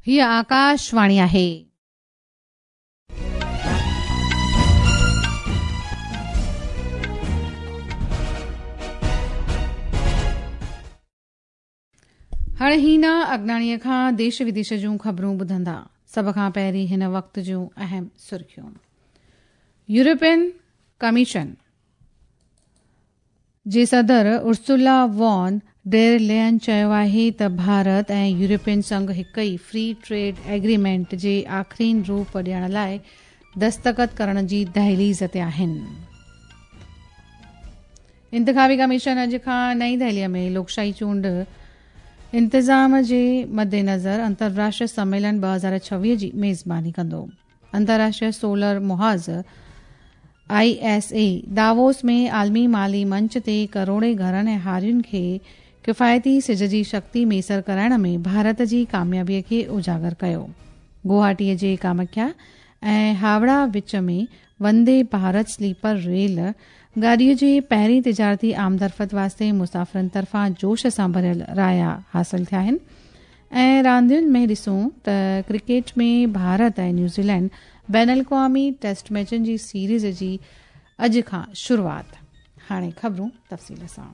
हीअ आकाशवाणी आहे। हाणे हीना अगनाणीअ खां देश विदेश जूं ख़बरूं ॿुधंदा। सभ खां पहिरीं हिन वक़्त जूं अहम सुर्खियूं। यूरोपियन कमीशन जे सदर उर्सुला वॉन डेर लेयन चयो आहे त भारत ऐं यूरोपियन संघ हिक ई फ्री ट्रेड एग्रीमेंट जे आख़िरी रूप ॾियण लाइ दस्तख़त करण जी दहलीज़ ते आहिनि। इंतिख़ाबी कमीशन अॼु खां नई दिल्लीअ में लोकशाही चूंड इंतिज़ाम जे मद्देनज़र अंतर्राष्ट्रीय सम्मेलन 2026 जी मेज़बानी कंदो। अंतर्राष्ट्रीय सोलर मुहाज़ ISA दावोस में आलमी माली मंच ते करोड़े घरनि ऐं हारियुनि खे किफ़ायती सिज जी शक्ति मैसर कराइण में भारत जी कामयाबीअ खे उजागर कयो। गुवाहाटीअ जे कामाख्या ऐं हावड़ा विच में वंदे भारत स्लीपर रेल गाॾीअ जे पहिरीं तिजारती आमदरफ़त वास्ते मुसाफ़िरनि तरफ़ां जोश सां भरियल राया हासिल थिया आहिनि। ऐं रांदियुनि में ॾिसूं त क्रिकेट में भारत ऐं न्यूज़ीलैंड बैन अल-अक़वामी टेस्ट मैचनि जी सीरीज़ जी अॼु खां शुरूआत। हाणे ख़बरूं तफ़सील सां।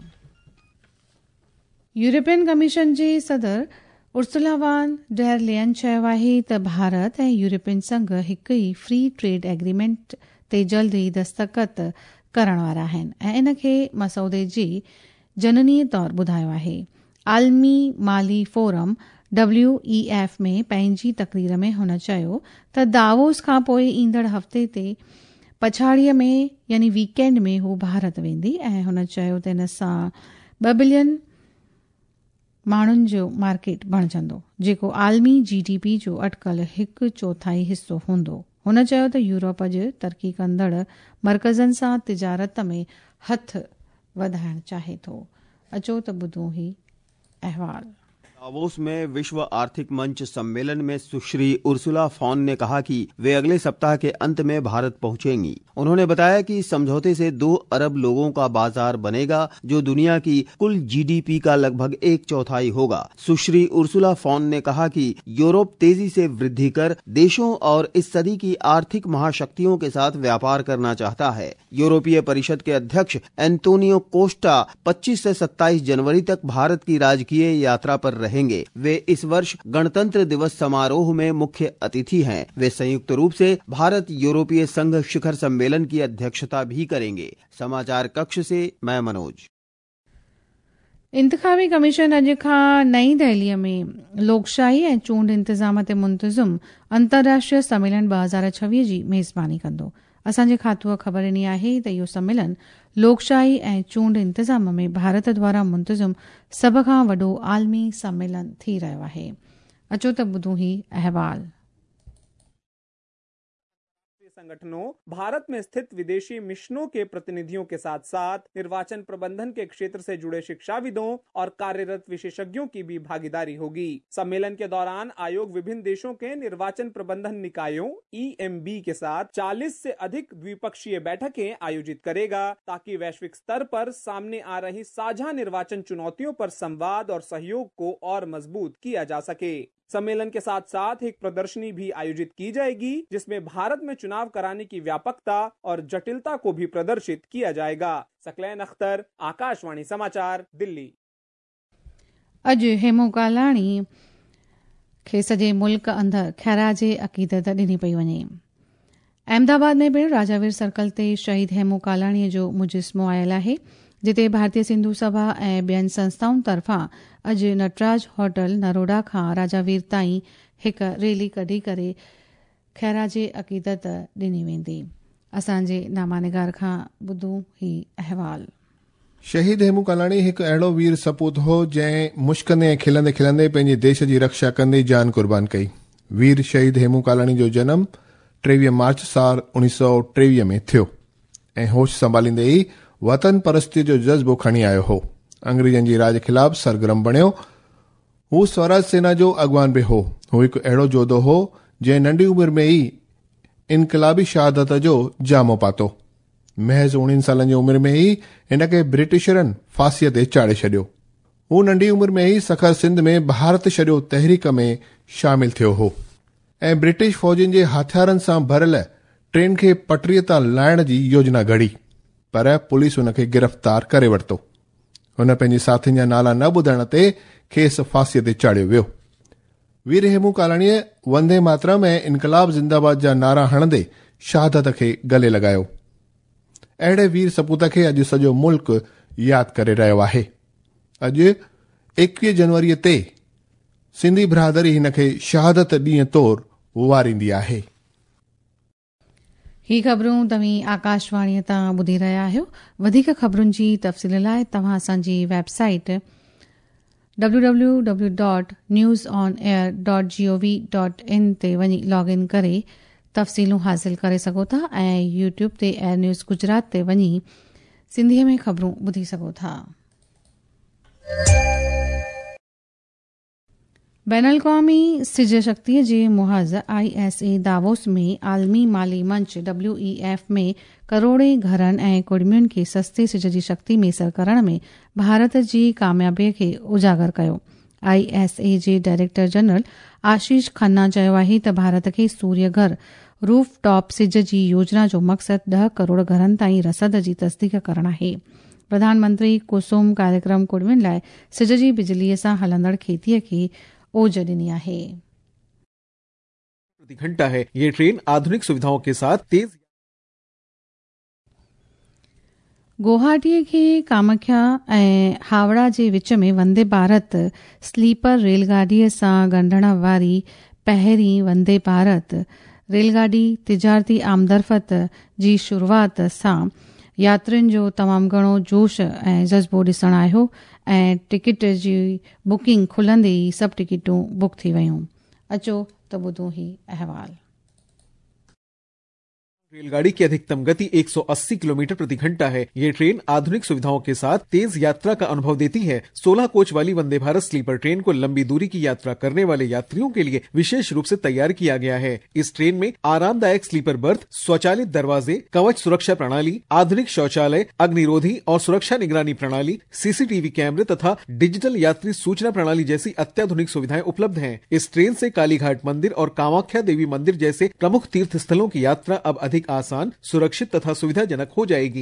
यूरोपियन कमीशन जे सदर उर्सुला वॉन डेर लेयन चयो आहे त भारत ऐं यूरोपियन संघ हिक ई फ्री ट्रेड एग्रीमेंट ते जल्द ई दस्तख़त करण वारा आहिनि ऐं इन खे मसौदे जे जननी तौर ॿुधायो आहे। आलमी माली फोरम WEF में पंहिंजी तक़रीर में हुन चयो त दावोस खां पोइ ईंदड़ हफ़्ते ते पछाड़ीअ में यानी वीकेंड में हू भारत वेंदी ऐं हुन चयो त इन सां 2 बिलियन माण्हुनि जो मार्केट बणजंदो जेको आलमी GDP जो अटकल 1/4 हिस्सो हूंदो। हुन चयो त यूरोप अॼु तरक़ी कंदड़ मर्कज़नि सां तिजारत में हथ वधाइण चाहे थो। अचो त ॿुधूं ही अहवाल। दावोस में विश्व आर्थिक मंच सम्मेलन में सुश्री उर्सुला फॉन ने कहा कि वे अगले सप्ताह के अंत में भारत पहुंचेंगी। उन्होंने बताया कि समझौते से 2 अरब लोगों का बाजार बनेगा जो दुनिया की कुल GDP का लगभग 1/4 होगा। सुश्री उर्सुला फॉन ने कहा कि यूरोप तेजी से वृद्धि कर देशों और इस सदी की आर्थिक महाशक्तियों के साथ व्यापार करना चाहता है। यूरोपीय परिषद के अध्यक्ष एंटोनियो कोस्टा 25 से 27 जनवरी तक भारत की राजकीय यात्रा पर रहेंगे। वे इस वर्ष गणतंत्र दिवस समारोह में मुख्य अतिथि हैं। वे संयुक्त रूप से भारत यूरोपीय संघ शिखर सम्मेलन की अध्यक्षता भी करेंगे। समाचार कक्ष से मैं मनोज। इंतिख़ाबी कमीशन अॼु खां नई दिल्लीअ में लोकशाही ऐं चूंड इंतिज़ाम ते मुंतज़िम अंतर्राष्ट्रीय सम्मेलन 2026 जी मेज़बानी कंदो। असांजे खातूअ ख़बर ॾिनी आहे त इहो सम्मेलन लोकशाही ऐं चूंड इंतिज़ाम में भारत द्वारा मुंतज़िम सभ खां वॾो आलमी सम्मेलन थी रहियो आहे। अचो त ॿुधूं ही अहवाल। संगठनों भारत में स्थित विदेशी मिशनों के प्रतिनिधियों के साथ साथ निर्वाचन प्रबंधन के क्षेत्र से जुड़े शिक्षाविदों और कार्यरत विशेषज्ञों की भी भागीदारी होगी। सम्मेलन के दौरान आयोग विभिन्न देशों के निर्वाचन प्रबंधन निकायों EMB के साथ 40 से अधिक द्विपक्षीय बैठकें आयोजित करेगा ताकि वैश्विक स्तर पर सामने आ रही साझा निर्वाचन चुनौतियों पर संवाद और सहयोग को और मजबूत किया जा सके। सम्मेलन के साथ साथ एक प्रदर्शनी भी आयोजित की जाएगी जिसमें भारत में चुनाव कराने की व्यापकता और जटिलता को भी प्रदर्शित किया जाएगा। सकलैन अख्तर, आकाशवाणी समाचार, दिल्ली। अॼु हेमू कालाणी खे सॼे मुल्क अंदरि ख़ैराजे अक़ीदत ॾिनी पई वञे। अहमदाबाद में पिणु राजावीर सर्कल ते शहीद हेमू कालाणीअ जो मुजस्मो आयल आहे जिते भारतीय सिंधु सभा ऐं ॿियनि संस्थाउनि तरफ़ां अॼु नटराज होटल नरोडा खां राजावीर ताईं हिकु रैली कढी करे ख़ैराजे अक़ीदत ॾिनी वेंदी। असांजे नामानिगार खां ॿुधूं ही अहवाल। शहीद हेमू कालाणी हिकु अहिड़ो वीर सपूत हो जंहिं मुश्कंदे ऐं खिलंदे खिलंदे पंहिंजे देश जी रक्षा कंदे जान कुर्बान कई। वीर शहीद हेमू कालाणी जो जनम 23 मार्च साल 1923 में थियो ऐं होश संभालींदे ई वतन परस्ती जो जज़्बो खणी आयो हो। अंग्रेजनि जी राज खिलाफ़ सरगर्म बणियो। हू स्वराज सेना जो अॻवान बि हो। हू हिकु अहिड़ो जोधो हो जंहिं नंढी उमिरि में ई इनकलाबी शहादत जो जामो पातो। महज़ 19 सालनि जी उमिरि में ई हिन खे ब्रिटिशरनि फांसीअ ते चाढ़े छॾियो। हू नंढी उमिरि में ई सखर सिंध में भारत छॾियो तहरीक में शामिल थियो हो ऐं ब्रिटिश फौजियुनि जे हथियारनि सां भरियल ट्रेन खे पटरीअ तां लाइण जी योजना घड़ी, पर पुलिस हुन खे गिरफ़्तार करे वरितो। हुन पंहिंजे साथियुनि जा नाला न ॿुधण ते खेसि फांसीअ ते चाढ़ियो वियो। वीर हेमू कालाणीअ वंदे मातरम ऐं इनकलाब जिंदाबाद जा नारा हणंदे शहादत खे गले लॻायो। अहिड़े वीर सपूत खे अॼु सॼो मुल्क यादि करे रहियो आहे। अॼु 21 जनवरीअ ते सिंधी बिरादरी हिन खे शहादत ॾींहं तौरु वारींदी आहे। ही ख़बरूं तव्हीं आकाशवाणीअ तां ॿुधी रहिया आहियो। वधीक ख़बरुनि जी तफ़सील लाइ तव्हां असांजी वेबसाइट www.newsonair.gov.in ते वञी लॉग इन करे तफ़सीलूं हासिल करे सघो था ऐं यूट्यूब ते एयर न्यूज़ गुजरात ते वञी सिंधीअ में ख़बरूं ॿुधी सघो था। बैनुल-अक़वामी सिज शक्तीअ जे मुहज़ ISA दावोस में आलमी माली मंच WEF में करोड़े घरनि ऐं कुड़मियुनि खे सस्ते सिज जी शक्ति मैसर करण में भारत जी कामयाबीअ खे उजागर कयो। ISA जे डायरेक्टर जनरल आशीष खन्ना चयो आहे त भारत खे सूर्य घर रूफ टॉप सिज जी योजना जो मक़सदु 10 करोड़ घरनि ताईं रसद जी तस्दीक करणु आहे। प्रधानमंत्री कुसुम कार्यक्रम कुड़मियुनि लाइ सिज जी बिजलीअ सां हलंदड़ खेतीअ खे ओज ॾिनी आहे। प्रति घंटा है ये ट्रेन आधुनिक सुविधाओं के साथ तेज। गुवाहाटीअ खे कामाख्या ऐं हावड़ा जे विच में वंदे भारत स्लीपर रेलगाॾीअ सां ॻंढण वारी पहिरीं वंदे भारत रेलगाॾी तिजारती आमदरफ़त जी शुरूआत सां यात्रियुनि जो तमामु घणो जोश ऐं जज़्बो ॾिसणु आयो ऐं टिकट जी बुकिंग खुलंदे ई सभु टिकटूं बुक थी वयूं। अचो त ॿुधूं ही अहवाल। रेलगाड़ी की अधिकतम गति 180 किलोमीटर प्रति घंटा है। ये ट्रेन आधुनिक सुविधाओं के साथ तेज यात्रा का अनुभव देती है। 16 कोच वाली वंदे भारत स्लीपर ट्रेन को लंबी दूरी की यात्रा करने वाले यात्रियों के लिए विशेष रूप से तैयार किया गया है। इस ट्रेन में आरामदायक स्लीपर बर्थ, स्वचालित दरवाजे, कवच सुरक्षा प्रणाली, आधुनिक शौचालय, अग्निरोधी और सुरक्षा निगरानी प्रणाली, CCTV कैमरे तथा डिजिटल यात्री सूचना प्रणाली जैसी अत्याधुनिक सुविधाएं उपलब्ध हैं। इस ट्रेन से कालीघाट मंदिर और कामाख्या देवी मंदिर जैसे प्रमुख तीर्थ स्थलों की यात्रा अब अधिक आसान, सुरक्षित तथा सुविधाजनक हो जाएगी।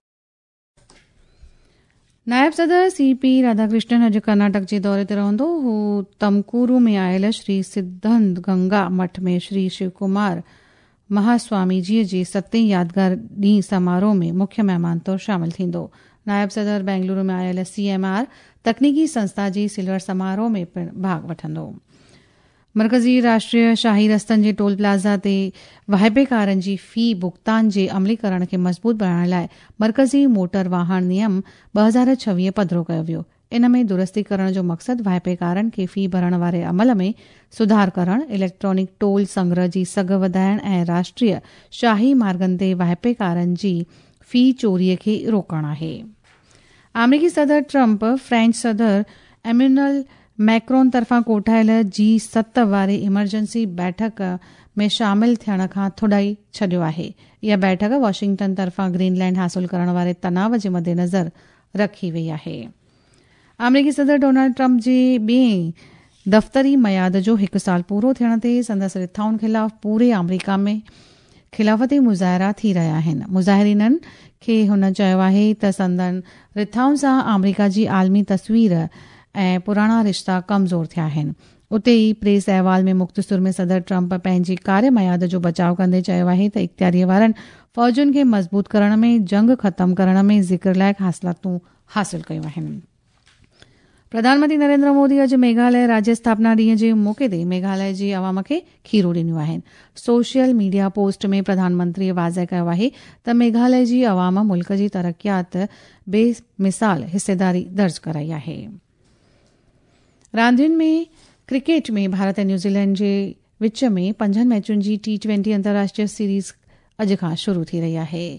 नायब सदर CP राधाकृष्णन अॼु कर्नाटक जे दौरे ते रहंदो। हू तमकूरू में आयल श्री सिद्धंत गंगा मठ में श्री शिवकुमार महास्वामी जी जे 7 यादगार ॾींहुं समारोह में मुख्य महिमान तौर शामिल थींदो। नायब सदर बेंगलुरु में आयल CMR तकनीकी संस्था जी सिल्वर समारोह में पिण भाग वठंदो। मरकज़ी राष्ट्रीय शाही रस्तनि जे टोल प्लाज़ा ते वाहिपेकारनि जी फी भुगतान जे अमलीकरण खे मज़बूत बनाइण लाइ मरकज़ी मोटर वाहन नियम 2026 पधिरो कयो वियो। इन में दुरुस्ती करण जो मक़सदु वाहिपेकारनि खे फी भरण वारे अमल में सुधार करणु, इलेक्ट्रॉनिक टोल संग्रह जी सघ वधाइण ऐं राष्ट्रीय शाही मार्गनि ते वाहिपेकारनि जी फी चोरीअ खे रोकणु आहे। अमरीकी सदर ट्रंप फ्रेंच सदर एम्यूनल मैक्रोन तरफ़ां कोठायल G7 वारी इमरजेंसी बैठक में शामिल थियण खां थोड़ाई छॾियो आहे। इहा बैठक वॉशिंगटन तरफ़ां ग्रीनलैंड हासिल करण वारे तनाव जे मद्देनज़र रखी वई आहे। अमरीकी सदर डोनाल्ड ट्रंप जे ॿिएं दफ़्तरी मयाद जो 1 साल पूरो थियण ते संदसि रिथाउनि ख़िलाफ़ पूरे अमरीका में ख़िलाफ़ती मुज़ाहिरा थी रहिया आहिनि। मुज़ाहिरीननि खे हुन चयो आहे त संदन रिथाउनि सां अमरीका जी आलमी तस्वीर ऐं पुराणा रिश्ता कमज़ोर थिया आहिनि। उते ई प्रेस अहवाल में मुख़्तसर में सदर ट्रंप पंहिंजी कार्य मयाद जो बचाव कंदे चयो आहे त इख़्तियारीअ वारनि फ़ौजुनि खे मज़बूत करण में, जंग ख़तमु करण में ज़िक्र लाइक़ हासिलातूं हासिल कयूं आहिनि। प्रधानमंत्री नरेंद्र मोदी अॼु मेघालय राज्य स्थापना ॾींहं जे मौक़े ते मेघालय जी अवाम खे खीरूं ॾिनियूं आहिनि। सोशल मीडिया पोस्ट में प्रधानमंत्रीअ वाज़ह कयो आहे त मेघालय जी अवाम मुल्क जी तरक़ियात बेमिसाल हिसेदारी दर्ज कराई आहे। रांदियुनि में क्रिकेट में भारत ऐं न्यूज़ीलैंड जे विच में 5 मैचुनि जी T20 अंतर्राष्ट्रीय सीरीज़ अॼु खां शुरू थी रही आहे।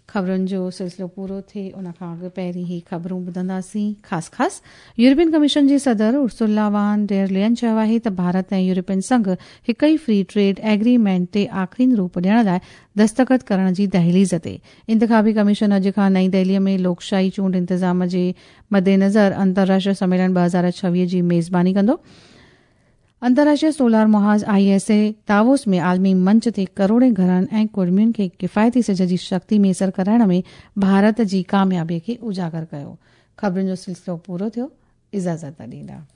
ख़बरुनि जो सिलसिलो पूरो थिए उन खां अॻु पहिरीं ई ख़बरूं ॿुधंदासीं। ख़ासि यूरोपियन कमीशन जी सदर उर्सुला वान डेर लेयन चयो आहे त भारत ऐं यूरोपियन संघ हिक ई फ्री ट्रेड एग्रीमेंट ते आख़िरी रूप ॾियण लाइ दस्तख़त करण जी दहलीज़ ते। इंतख़ाबी कमीशन अॼु खां नईं दिल्लीअ में लोकशाही चूंड इंतज़ाम जे मद्देनज़र अंतर्राष्ट्रीय सम्मेलन 2026 जी मेज़बानी कंदो। अंतर्राष्ट्रीय सोलर मुहाज़ ISA दावोस में आलमी मंच ते करोड़े घरनि ऐं कुर्मियुनि खे किफ़ायती सिज जी शक्ति मैसर कराइण में भारत जी कामयाबीअ खे उजागर कयो। ख़बरुनि जो सिलसिलो पूरो थियो। इजाज़त ॾींदा।